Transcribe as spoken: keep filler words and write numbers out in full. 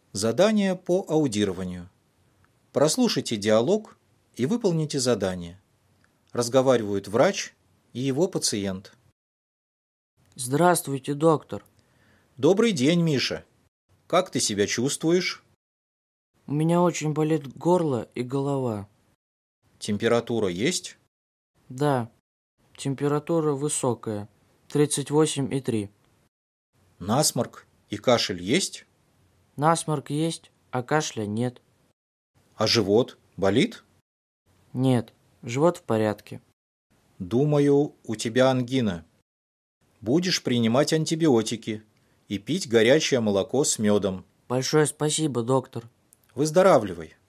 Задание по аудированию. Прослушайте диалог и выполните задание. Разговаривают врач и его пациент. Здравствуйте, доктор. Добрый день, Миша. Как ты себя чувствуешь? У меня очень болит горло и голова. Температура есть? Да, температура высокая, тридцать восемь и три. Насморк и кашель есть? Насморк есть, а кашля нет. А живот болит? Нет, живот в порядке. Думаю, у тебя ангина. Будешь принимать антибиотики и пить горячее молоко с медом. Большое спасибо, доктор. Выздоравливай.